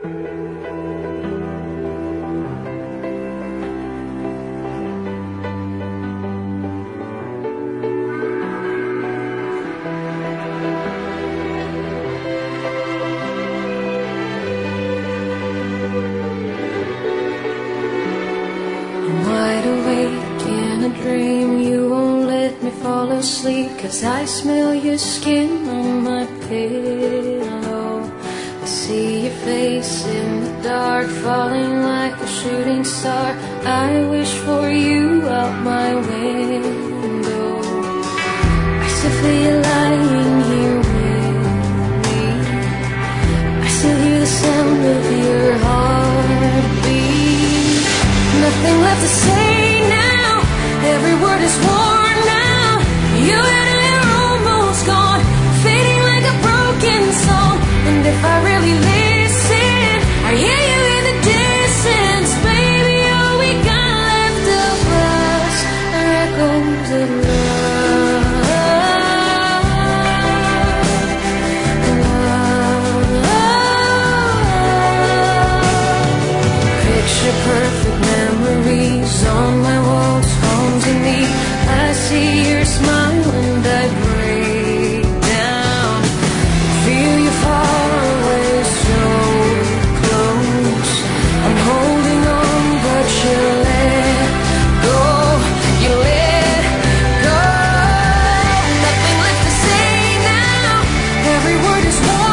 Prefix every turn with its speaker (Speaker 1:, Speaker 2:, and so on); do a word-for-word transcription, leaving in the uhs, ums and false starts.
Speaker 1: Wide awake in a dream, you won't let me fall asleep, 'cause I smell your skin on my pillow. I see your face in the dark, falling like a shooting star. I wish for you out my window. I still feel you lying here with me. I still hear the sound of your heartbeat. Nothing left to say now, every word is worn out. You and I are almost gone, fading like a broken song. And if I really listen, I hear you in the distance. Baby, all we got left of us are echoes of love. Love. Picture perfect memories on my walls, haunting me. I see your smile and I break down. Feel you far away, so close. I'm holding on, but you let go. You let go. Nothing left to say now, every word is one.